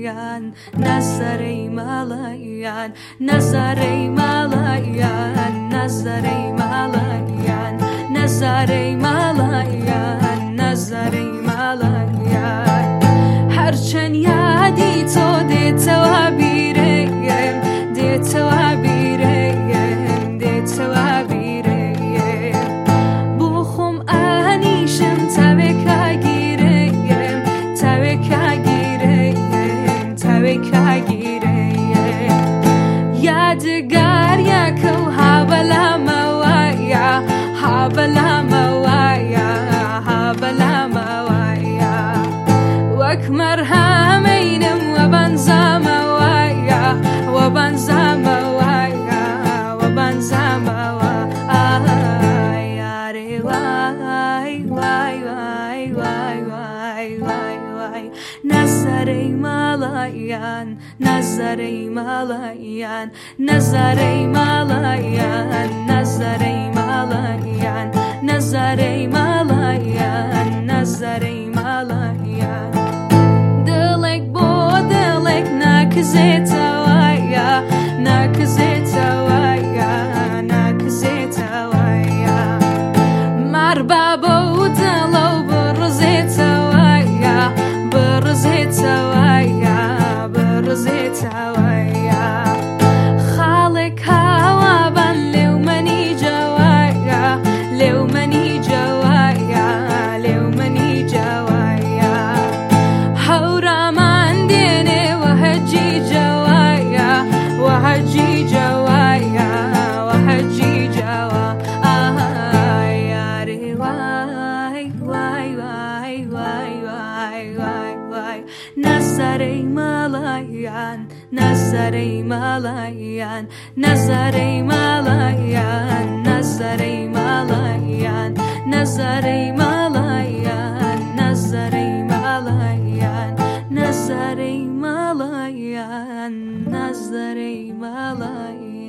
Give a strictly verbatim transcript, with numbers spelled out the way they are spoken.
malayan, Nazarey malayan, Nazarey malayan, Nazarey malayan, Nazarey malayan, Nazarey malayan. هرچند یادی تو دیتوا بیریم، دیتوا بیریم، دیتوا بیریم. بخوم آنیشم تبکا گیریم، تبکا گیریم، تبکا گیریم. یادگار یکو هابلا موایا، هابلا موایا، هابلا موایا. وأكمر هامينم وبنزام وايا، وبنزام وايا، وبنزام وايا. ري واي واي واي واي واي واي واي. نظري ملايان، نظري ملايان، نظري ملايان، نظري ملايان، نظري ملايان، نظري ملايان. Nakzeta waya, nakzeta waya, nakzeta waya. Marbabo udalo berzeta waya, berzeta waya, berzeta waya. Khalik hawa ban lew mani jawaya, lew mani jawaya, lew mani jawaya. Hawra mandine وهجي جوايا، وهجي جوايا، وهجي جوايا. رواي واي واي واي واي واي واي. نظري ملايان، نظري ملايان، نظري ملايان، نظري ملايان، نظري ملايان، نظري ملايان، نظري ملايان، نظري ملايان.